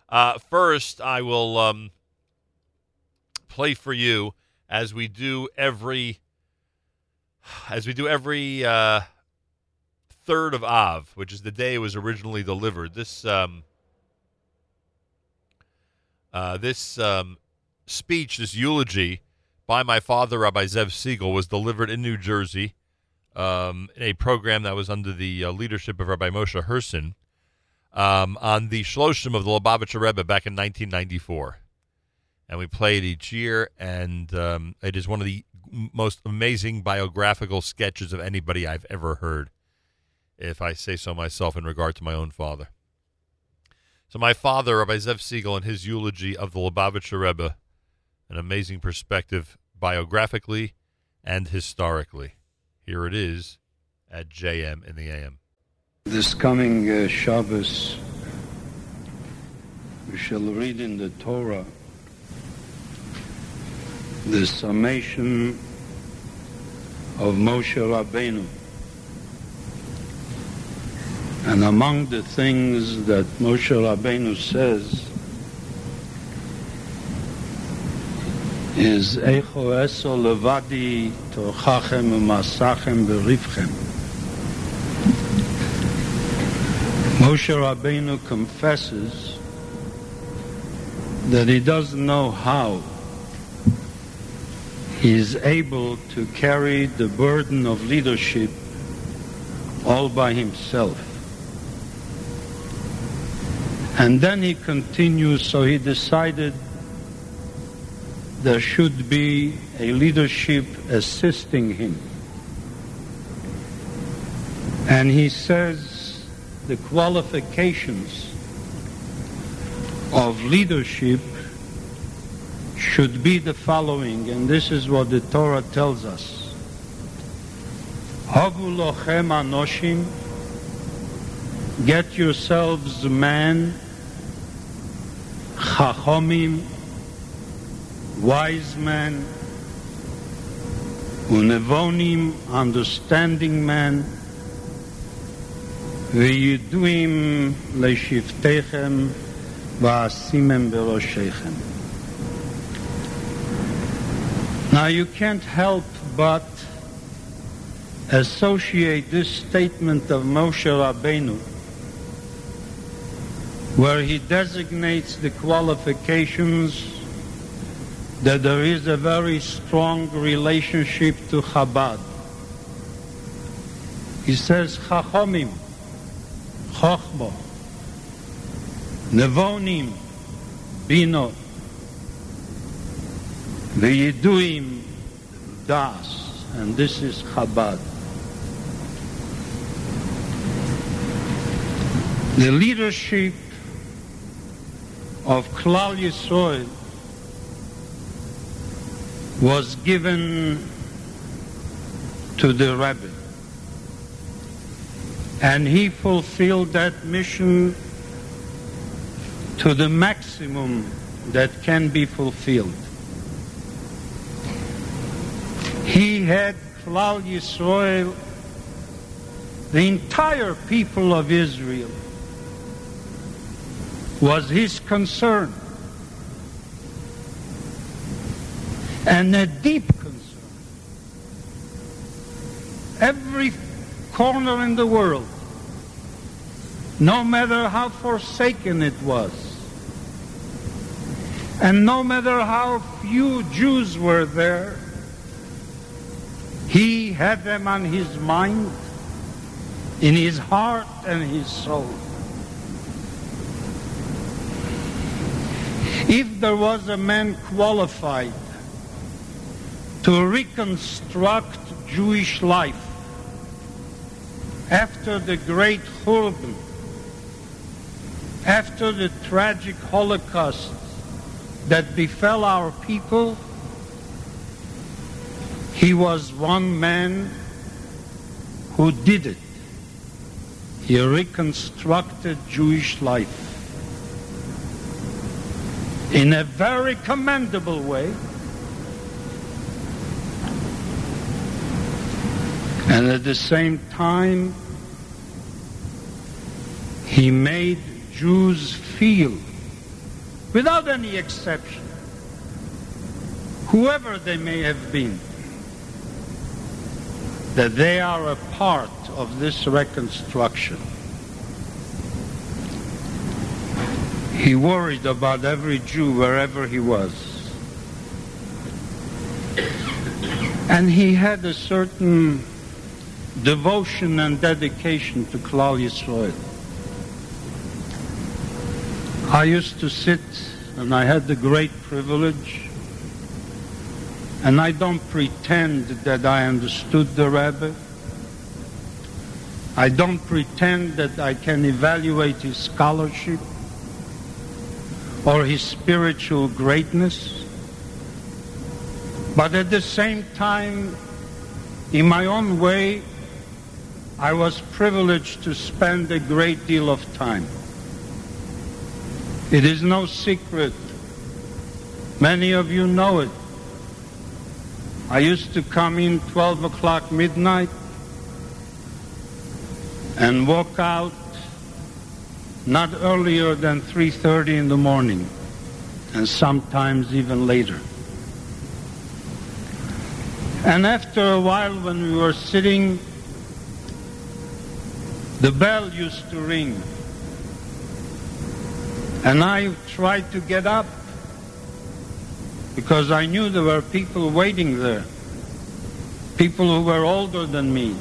First, I will play for you as we do every third of Av, which is the day it was originally delivered. This speech, this eulogy by my father, Rabbi Zev Siegel, was delivered in New Jersey in a program that was under the leadership of Rabbi Moshe Herson on the Shloshim of the Lubavitcher Rebbe back in 1994. And we play it each year, and it is one of the most amazing biographical sketches of anybody I've ever heard, if I say so myself, in regard to my own father. So my father, Rabbi Zev Siegel, in his eulogy of the Lubavitcher Rebbe, an amazing perspective biographically and historically. Here it is at JM in the AM. This coming Shabbos, we shall read in the Torah the summation of Moshe Rabbeinu. And among the things that Moshe Rabbeinu says is Eicho eso levadi torchachem u'masachem berivchem. Moshe Rabbeinu confesses that he doesn't know how he is able to carry the burden of leadership all by himself. And then he continues, so he decided there should be a leadership assisting him. And he says the qualifications of leadership should be the following, and this is what the Torah tells us. Havu lochem anoshim, get yourselves men, chachomim, wise men, unevonim, understanding men, v'yiduim le'shiftechem v'asimem beroshechem. Now you can't help but associate this statement of Moshe Rabbeinu, where he designates the qualifications, that there is a very strong relationship to Chabad. He says, Chachomim, Chochmo, Nevonim, Bino, V'yiduim, Das, and this is Chabad. The leadership of Klal Yisrael was given to the Rebbe, and he fulfilled that mission to the maximum that can be fulfilled. He had Klal Yisrael, the entire people of Israel, was his concern, and a deep concern. Every corner in the world, no matter how forsaken it was, and no matter how few Jews were there, he had them on his mind, in his heart and his soul. If there was a man qualified to reconstruct Jewish life after the great Churban, after the tragic Holocaust that befell our people, he was one man who did it. He reconstructed Jewish life in a very commendable way, and at the same time he made Jews feel without any exception, whoever they may have been, that they are a part of this reconstruction. He worried about every Jew wherever he was. And he had a certain devotion and dedication to Klal Yisrael. I used to sit, and I had the great privilege, and I don't pretend that I understood the Rebbe. I don't pretend that I can evaluate his scholarship or his spiritual greatness. But at the same time, in my own way, I was privileged to spend a great deal of time. It is no secret. Many of you know it. I used to come in 12 o'clock midnight and walk out not earlier than 3:30 in the morning, and sometimes even later. And after a while, when we were sitting, the bell used to ring. And I tried to get up because I knew there were people waiting there, people who were older than me.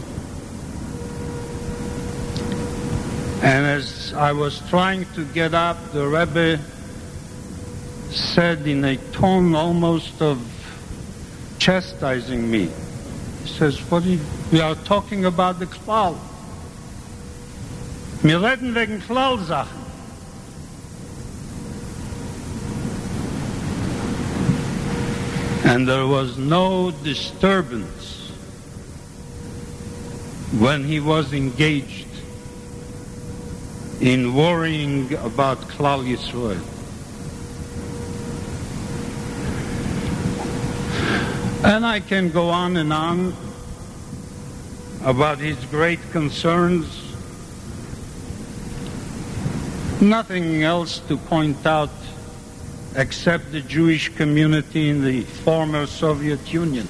And as I was trying to get up, the Rebbe said in a tone almost of chastising me, he says, we are talking about the Klal. Wir reden wegen Klal-Sachen. And there was no disturbance when he was engaged in worrying about Klal Yisrael. And I can go on and on about his great concerns. Nothing else to point out except the Jewish community in the former Soviet Union,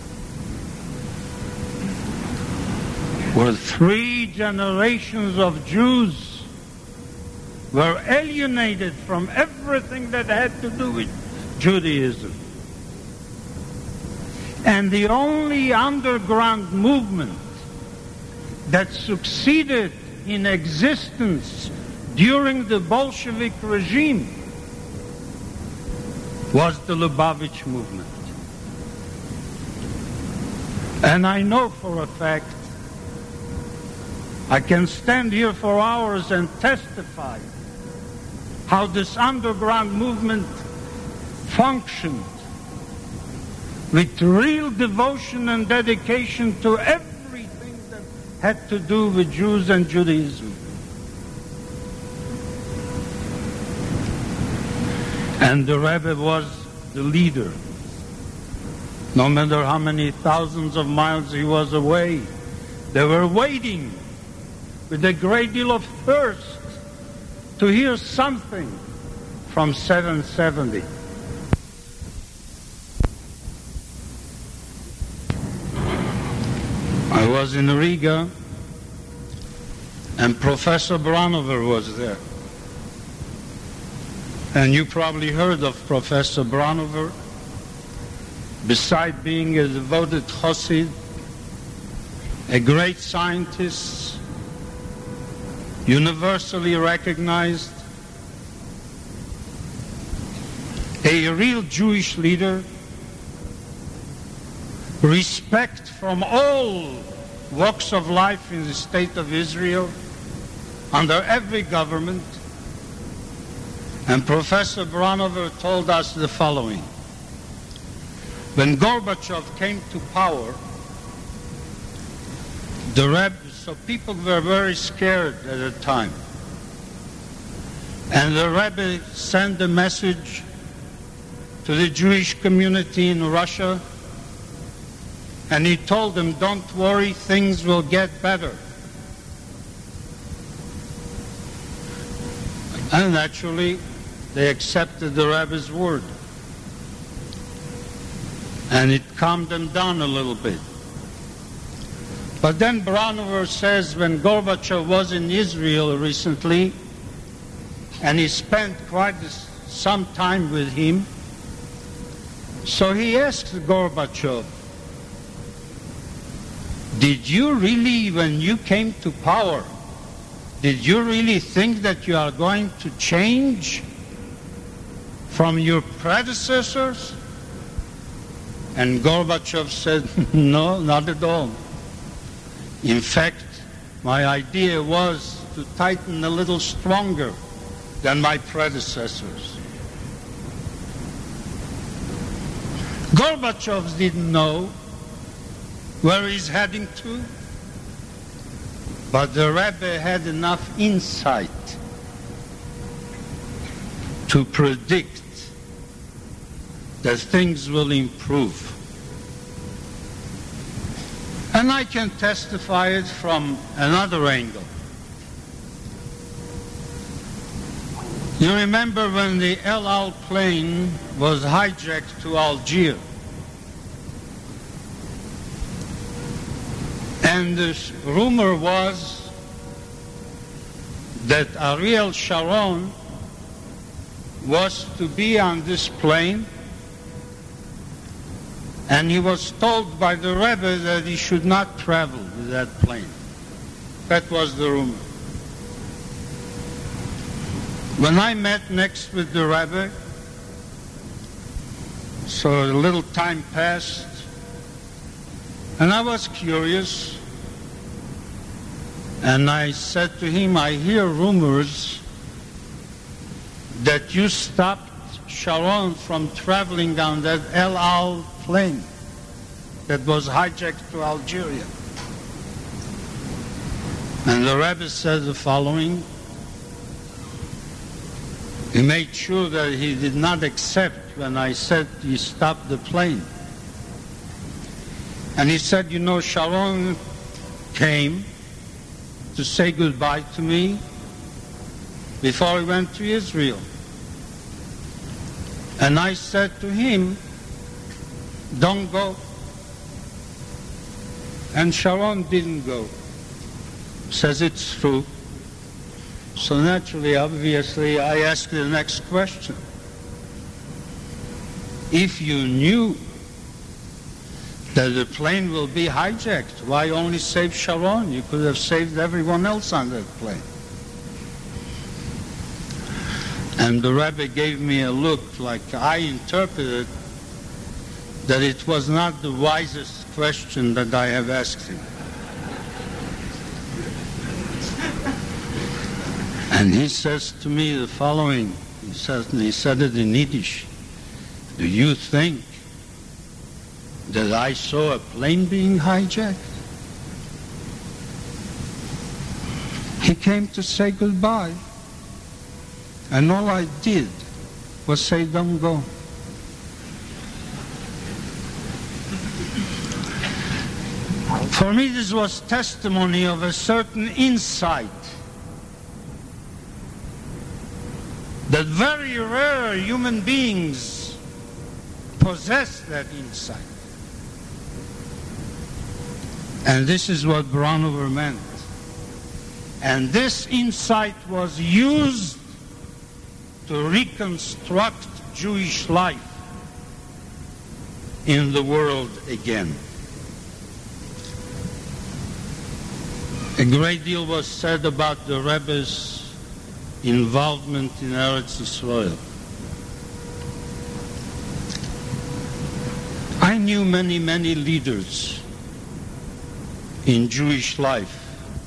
where 3 generations of Jews were alienated from everything that had to do with Judaism. And the only underground movement that succeeded in existence during the Bolshevik regime was the Lubavitch movement. And I know for a fact, I can stand here for hours and testify how this underground movement functioned with real devotion and dedication to everything that had to do with Jews and Judaism. And the Rebbe was the leader. No matter how many thousands of miles he was away, they were waiting with a great deal of thirst to hear something from 770. I was in Riga, and Professor Branover was there. And you probably heard of Professor Branover. Beside being a devoted Chassid, a great scientist, universally recognized, a real Jewish leader, respect from all walks of life in the state of Israel, under every government. And Professor Branover told us the following. When Gorbachev came to power, the Rebbe, so people were very scared at the time. And the Rebbe sent a message to the Jewish community in Russia, and he told them, don't worry, things will get better. And naturally, they accepted the Rebbe's word. And it calmed them down a little bit. But then Bronner says when Gorbachev was in Israel recently, and he spent quite some time with him, so he asked Gorbachev, did you really, when you came to power, did you really think that you are going to change from your predecessors? And Gorbachev said, no, not at all. In fact, my idea was to tighten a little stronger than my predecessors. Gorbachev didn't know where he's heading to, but the Rebbe had enough insight to predict that things will improve. And I can testify it from another angle. You remember when the El Al plane was hijacked to Algiers, and the rumor was that Ariel Sharon was to be on this plane, and he was told by the Rebbe that he should not travel with that plane. That was the rumor. When I met next with the Rebbe, so a little time passed, and I was curious, and I said to him, I hear rumors that you stopped Sharon from traveling on that El Al plane that was hijacked to Algeria. And the Rebbe said the following: he made sure that he did not accept when I said he stopped the plane. And he said, you know, Sharon came to say goodbye to me before he went to Israel. And I said to him, don't go. And Sharon didn't go. Says it's true. So naturally, obviously, I asked the next question. If you knew that the plane will be hijacked, why only save Sharon? You could have saved everyone else on that plane. And the Rebbe gave me a look like I interpreted that it was not the wisest question that I have asked him. And he says to me the following, he said it in Yiddish, do you think that I saw a plane being hijacked? He came to say goodbye, and all I did was say, don't go. For me, this was testimony of a certain insight that very rare human beings possess that insight. And this is what Bronner meant. And this insight was used to reconstruct Jewish life in the world again. A great deal was said about the Rebbe's involvement in Eretz Yisrael. I knew many, many leaders in Jewish life,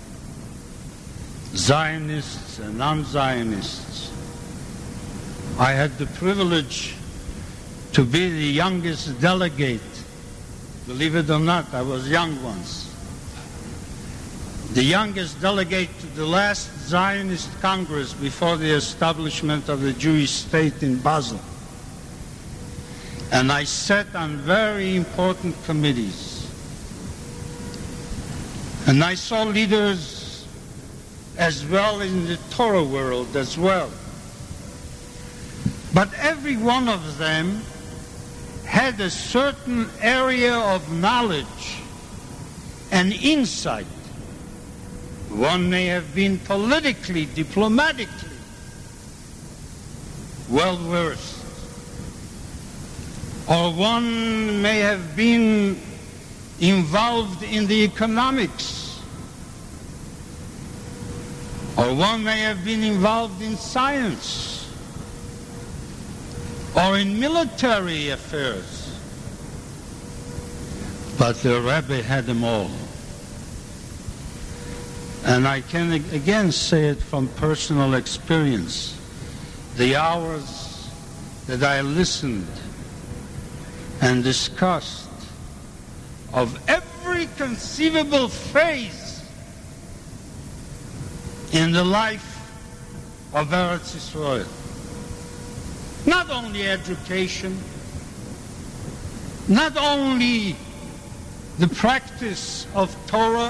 Zionists and non-Zionists. I had the privilege to be the youngest delegate. Believe it or not, I was young once. The youngest delegate to the last Zionist Congress before the establishment of the Jewish state in Basel. And I sat on very important committees. And I saw leaders as well in the Torah world as well. But every one of them had a certain area of knowledge and insight. One may have been politically, diplomatically well-versed, or one may have been involved in the economics, or one may have been involved in science, or in military affairs. But the Rebbe had them all. And I can again say it from personal experience. The hours that I listened and discussed of every conceivable phase in the life of Eretz Yisrael. Not only education, not only the practice of Torah,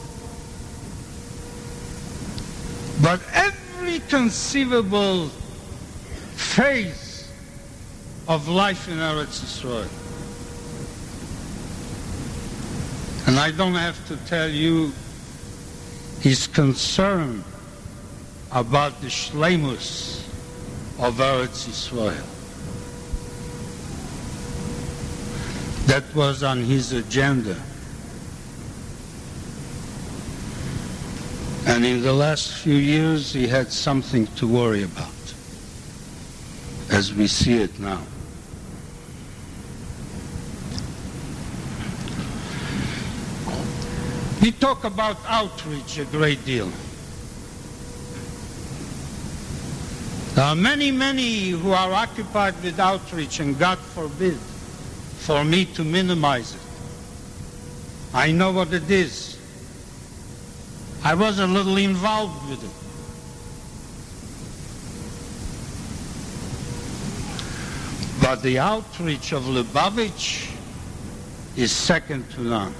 but every conceivable phase of life in Eretz Yisrael. And I don't have to tell you his concern about the shleimus of Eretz Yisrael. That was on his agenda. And in the last few years, he had something to worry about, as we see it now. We talk about outreach a great deal. There are many, many who are occupied with outreach, and God forbid for me to minimize it. I know what it is. I was a little involved with it. But the outreach of Lubavitch is second to none.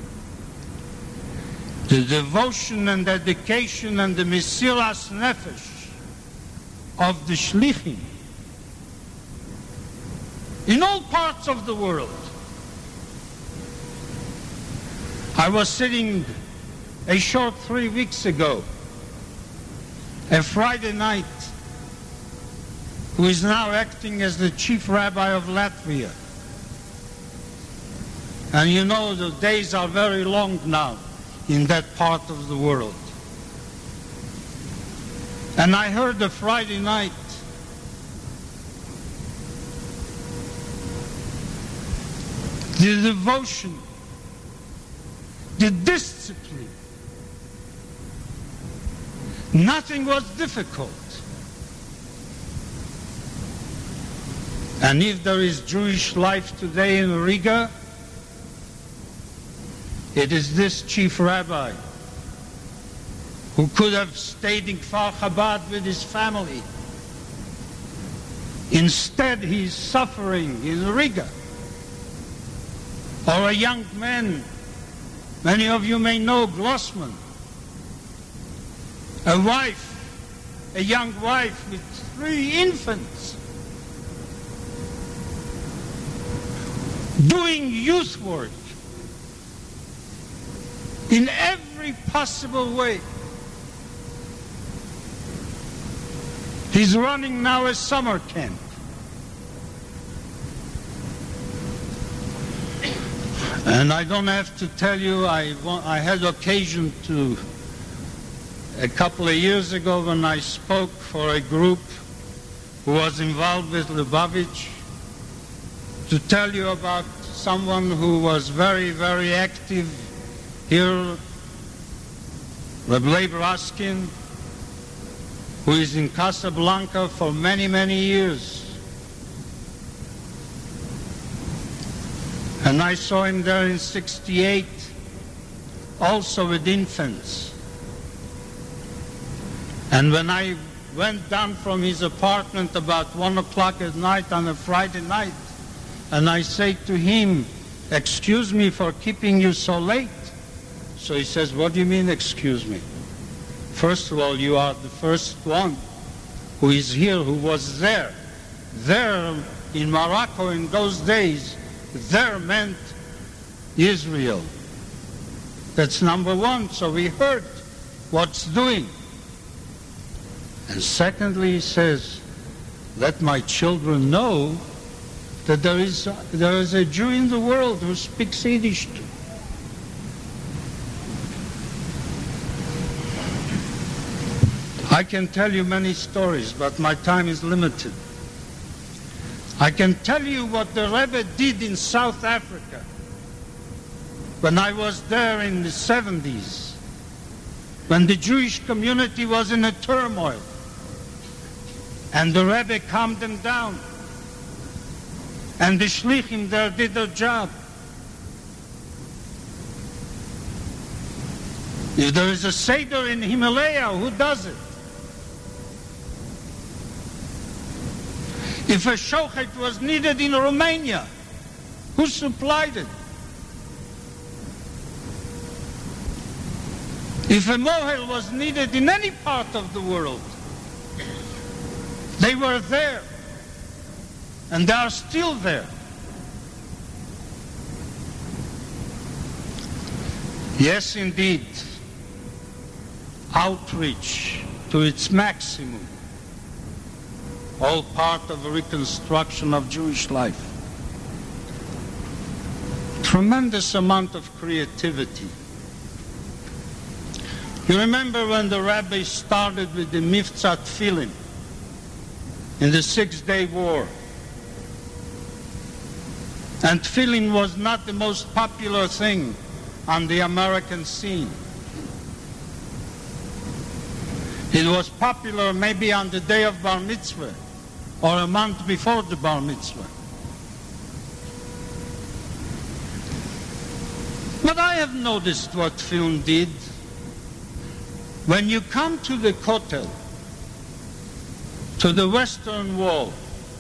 The devotion and dedication and the Mesiras Nefesh of the Shlichim in all parts of the world. I was sitting a short 3 weeks ago, a Friday night, who is now acting as the chief rabbi of Latvia. And you know the days are very long now in that part of the world. And I heard the Friday night the devotion, the discipline. Nothing was difficult. And if there is Jewish life today in Riga, it is this chief rabbi who could have stayed in Kfar Chabad with his family. Instead, he's suffering in Riga. Or a young man, many of you may know Glossman, a wife, a young wife with 3 infants, doing youth work in every possible way. He's running now a summer camp. And I don't have to tell you, I had occasion to, a couple of years ago when I spoke for a group who was involved with Lubavitch, to tell you about someone who was very, very active here, Reb Leib Raskin, who is in Casablanca for many, many years. And I saw him there in '68, also with infants. And when I went down from his apartment about 1 o'clock at night on a Friday night, and I say to him, "Excuse me for keeping you so late." So he says, "What do you mean, excuse me? First of all, you are the first one who is here, who was there There, in Morocco in those days, there meant Israel. That's number one. So we heard what's doing. And secondly, he says, let my children know that there is a Jew in the world who speaks Yiddish too. I can tell you many stories, but my time is limited. I can tell you what the Rebbe did in South Africa when I was there in the 70s, when the Jewish community was in a turmoil, and the Rebbe calmed them down, and the Shlichim there did their job. If there is a Seder in Himalaya, who does it? If a shochet was needed in Romania, who supplied it? If a mohel was needed in any part of the world, they were there, and they are still there. Yes, indeed, outreach to its maximum, all part of a reconstruction of Jewish life. Tremendous amount of creativity. You remember when the rabbi started with the Mivtza Tefillin in the Six-Day War? And Tefillin was not the most popular thing on the American scene. It was popular maybe on the day of Bar Mitzvah or a month before the Bar Mitzvah. But I have noticed what Tefillin did. When you come to the Kotel, to the Western Wall,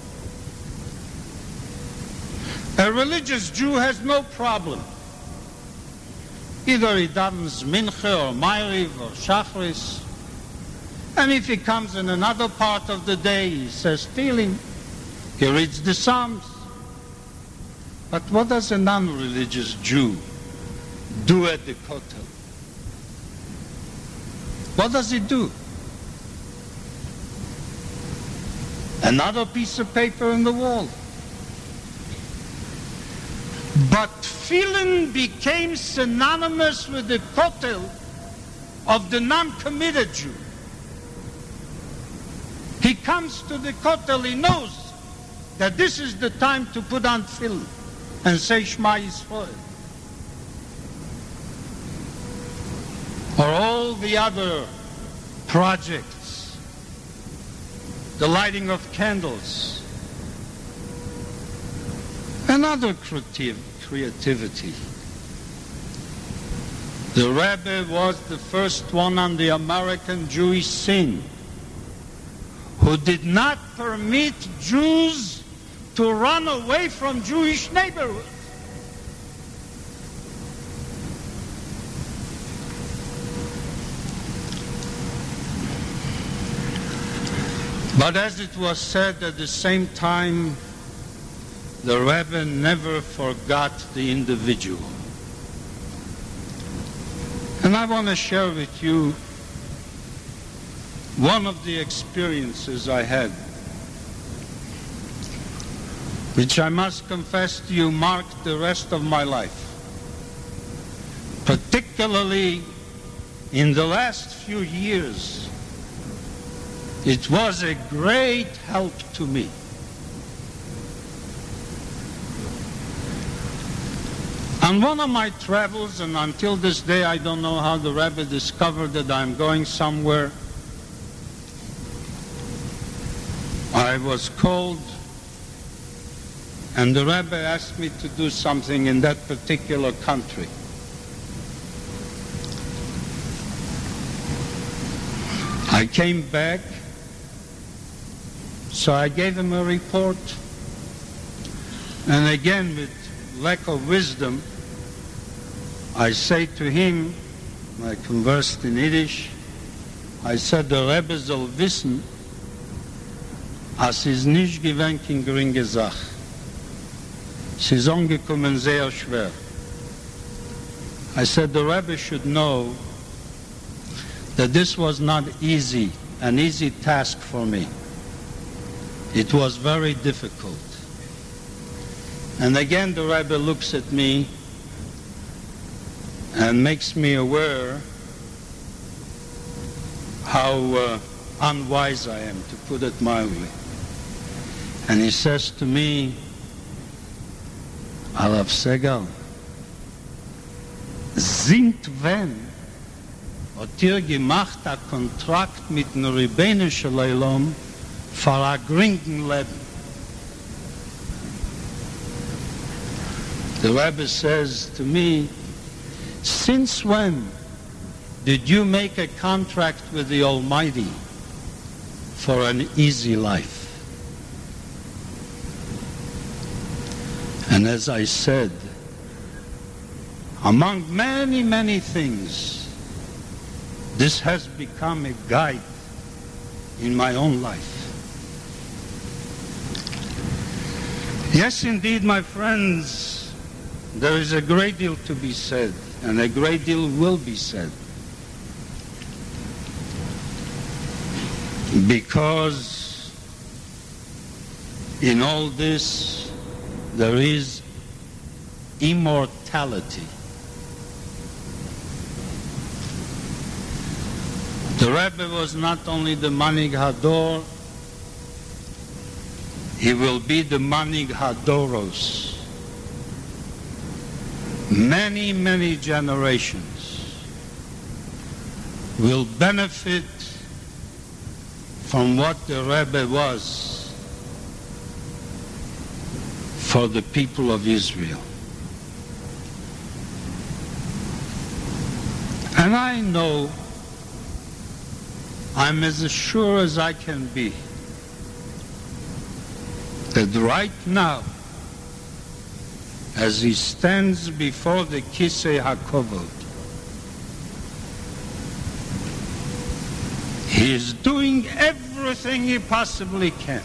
a religious Jew has no problem. Either he davens Mincha or Ma'ariv or Shachris, and if he comes in another part of the day, he says Tehillim, he reads the Psalms. But what does a non-religious Jew do at the Kotel? What does he do? Another piece of paper on the wall. But Tefillin became synonymous with the Kotel of the non-committed Jew. He comes to the Kotel, he knows that this is the time to put on Tefillin and say Shema Yisrael. Or all the other projects, the lighting of candles, and other creativity. The Rebbe was the first one on the American Jewish scene who did not permit Jews to run away from Jewish neighborhoods. But as it was said at the same time, the Rebbe never forgot the individual. And I want to share with you one of the experiences I had, which I must confess to you marked the rest of my life. Particularly in the last few years, it was a great help to me. On one of my travels, and until this day I don't know how the Rebbe discovered that I'm going somewhere, I was called, and the Rebbe asked me to do something in that particular country. I came back, so I gave him a report, and again with lack of wisdom, I say to him, I conversed in Yiddish, I said, the Rebbe soll wissen, Es ist nicht gewinnt in geringe Sache. Es ist angekommen sehr schwer. I said the Rebbe should know that this was not an easy task for me. It was very difficult. And again the Rebbe looks at me and makes me aware how unwise I am, to put it mildly. And he says to me, Alav Segal, sind wenn hat ihr gemacht a Kontrakt mit dem Rebbeinu Leilom für a geringen Leben. The Rebbe says to me, since when did you make a contract with the Almighty for an easy life? And as I said, among many, many things, this has become a guide in my own life. Yes, indeed, my friends, there is a great deal to be said, and a great deal will be said. Because in all this, there is immortality. The Rebbe was not only the Manig Hador, he will be the Manig Hadoros. Many, many generations will benefit from what the Rebbe was for the people of Israel. And I know, I'm as sure as I can be, that right now, as he stands before the Kisei HaKovod, he is doing everything he possibly can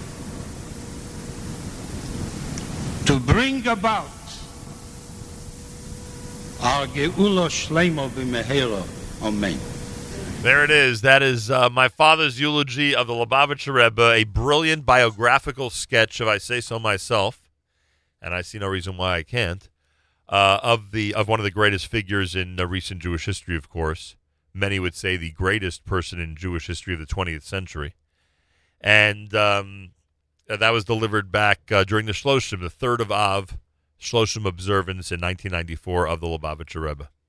to bring about our Geula Shleimo b'Mehera. Amen. There it is. That is my father's eulogy of the Lubavitcher Rebbe, a brilliant biographical sketch, if I say so myself, and I see no reason why I can't, of one of the greatest figures in recent Jewish history, of course. Many would say the greatest person in Jewish history of the 20th century. And that was delivered back during the 3rd of Av, Shloshim observance in 1994 of the Lubavitcher Rebbe.